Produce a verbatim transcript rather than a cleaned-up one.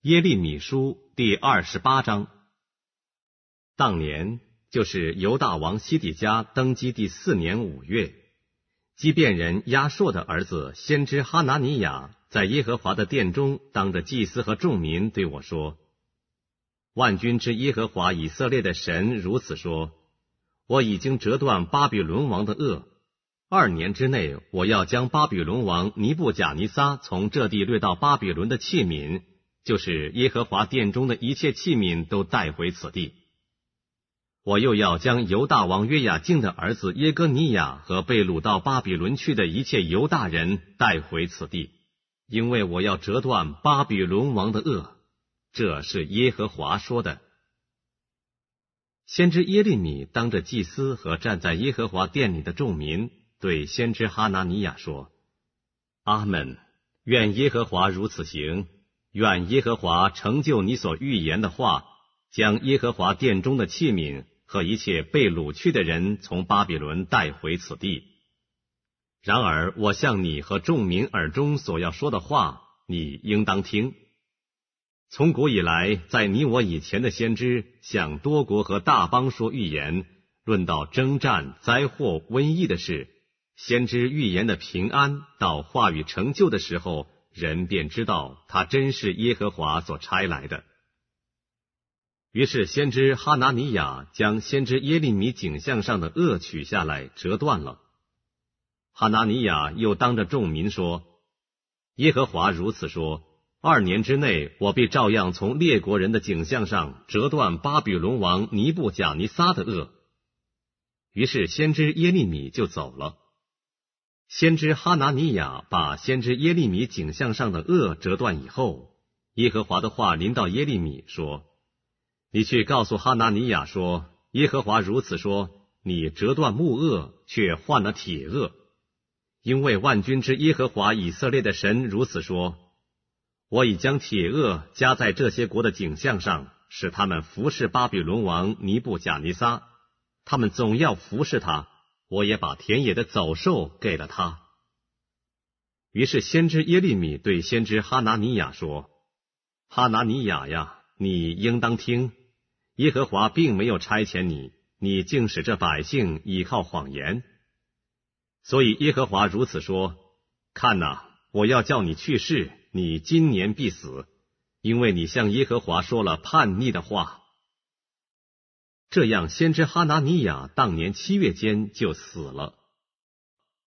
耶利米书第二十八章。当年，就是犹大王西底家登基第四年五月，基遍人亚硕的儿子先知哈拿尼亚在耶和华的殿中当着祭司和众民对我说：万军之耶和华以色列的神如此说，我已经折断巴比伦王的轭，二年之内，我要将巴比伦王尼布甲尼撒从这地掠到巴比伦的器皿，就是耶和华殿中的一切器皿都带回此地。我又要将犹大王约雅敬的儿子耶哥尼亚和被掳到巴比伦去的一切犹大人带回此地，因为我要折断巴比伦王的轭。这是耶和华说的。先知耶利米当着祭司和站在耶和华殿里的众民，对先知哈拿尼亚说：阿们，愿耶和华如此行，愿耶和华成就你所预言的话，将耶和华殿中的器皿和一切被掳去的人从巴比伦带回此地。然而我向你和众民耳中所要说的话，你应当听。从古以来，在你我以前的先知向多国和大邦说预言，论到征战、灾祸、瘟疫的事，先知预言的平安到话语成就的时候，人便知道他真是耶和华所差来的。于是先知哈拿尼亚将先知耶利米颈项上的轭取下来，折断了。哈拿尼亚又当着众民说：耶和华如此说，二年之内，我必照样从列国人的颈项上折断巴比伦王尼布甲尼撒的轭。于是先知耶利米就走了。先知哈拿尼亚把先知耶利米颈项上的轭折断以后，耶和华的话临到耶利米说：你去告诉哈拿尼亚说，耶和华如此说，你折断木轭，却换了铁轭。因为万军之耶和华以色列的神如此说，我已将铁轭加在这些国的颈项上，使他们服侍巴比伦王尼布甲尼撒，他们总要服侍他，我也把田野的走兽给了他。于是先知耶利米对先知哈拿尼亚说：哈拿尼亚呀，你应当听，耶和华并没有差遣你，你竟使这百姓倚靠谎言。所以耶和华如此说：看哪，我要叫你去世，你今年必死，因为你向耶和华说了叛逆的话。这样先知哈拿尼亚当年七月间就死了。